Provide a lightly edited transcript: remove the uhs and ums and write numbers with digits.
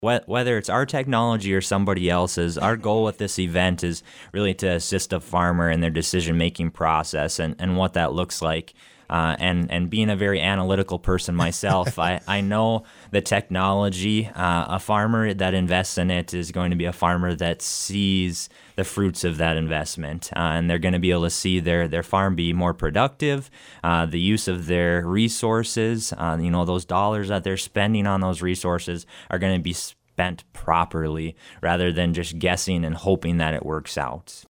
Whether it's our technology or somebody else's, our goal with this event is really to assist a farmer in their decision-making process and what that looks like. And being a very analytical person myself, I know the technology. A farmer that invests in it is going to be a farmer that sees the fruits of that investment, and they're going to be able to see their farm be more productive, the use of their resources, those dollars that they're spending on those resources are going to be spent properly rather than just guessing and hoping that it works out.